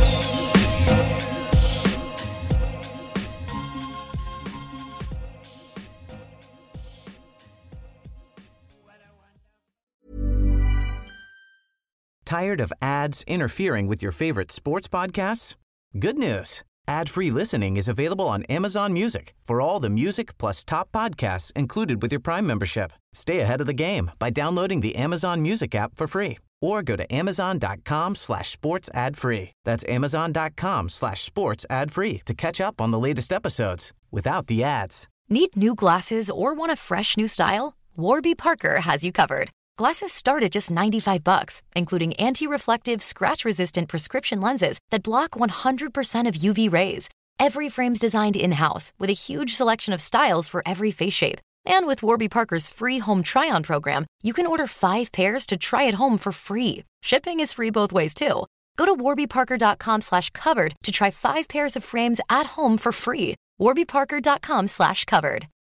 Tired of ads interfering with your favorite sports podcasts? Good news. Ad-free listening is available on Amazon Music for all the music plus top podcasts included with your Prime membership. Stay ahead of the game by downloading the Amazon Music app for free or go to amazon.com slash sports ad free. That's amazon.com slash sports ad free to catch up on the latest episodes without the ads. Need new glasses or want a fresh new style? Warby Parker has you covered. Glasses start at just ninety-five bucks, including anti-reflective, scratch-resistant prescription lenses that block one hundred percent of U V rays. Every frame's designed in-house with a huge selection of styles for every face shape. And with Warby Parker's free home try-on program, you can order five pairs to try at home for free. Shipping is free both ways, too. Go to warbyparker.com slash covered to try five pairs of frames at home for free. warbyparker.com slash covered.